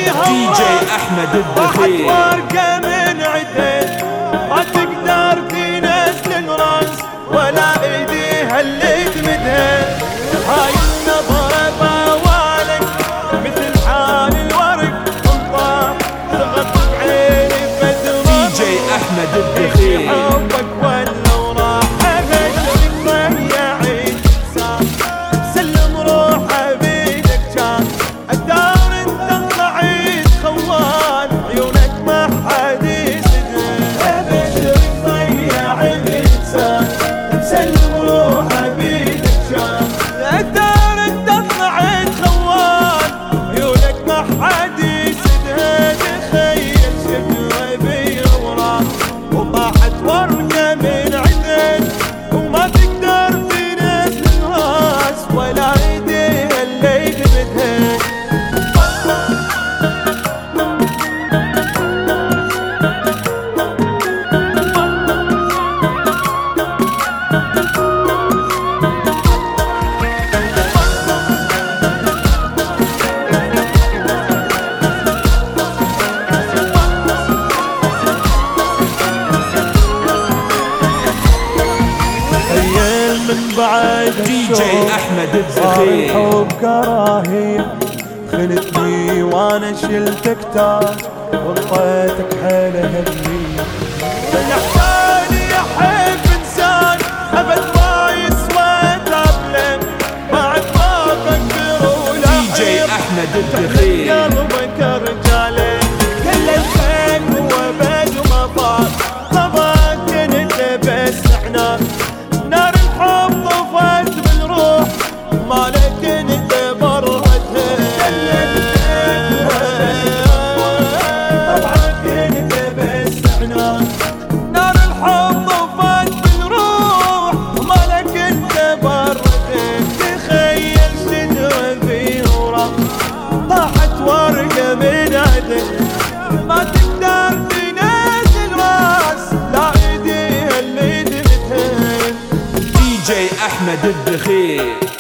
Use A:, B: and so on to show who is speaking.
A: دي جي أحمد الدخيل.
B: ورقة من عدل ما تقدر تنزل راس ولا ايديها اللي تمدها. هاي النظرة بوالك مثل حال الورق انطاح صغت بعيني بدر.
A: دي جي أحمد الدخيل.
B: حبك ولا وراح ابد ضيعي صار سلم روحه بيدك كان الدار انت طلعت خوان عيونك ما حد يسدها. ابد ضيعي الانسان سلم روحه بيدك كان الدار انت طلعت خوان عيونك ما حد يسدها. تخيل شكله بيوراك وطاحت ورقة من عدل وما تقدر تنزل راس ولا ايديها اللي تمدها. من بعد
A: دي جي أحمد
B: صار
A: الدخيل.
B: الحب كراهية خنتني وانا شلتك تاج وانطيتك حيلة هدية. الاحسان يحب انسان ابد ما يسوى تبلم بعد ما افكر ولا
A: دي جي أحمد الدخيل.
B: قلبك رجالي كل الخيل هو بد وما فات طبعا كنت بس احنا نار الحب طفت بالروح ما لكن انت برهتها. طبعا كنت بس احنا نار الحب طفت بالروح ما لك انت برهتها. تخيل شجرة في ورق طاحت ورقة من عدل ما تقدر تنزل راس لا ايديها اللي تمدها.
A: دي جي أحمد الدخيل.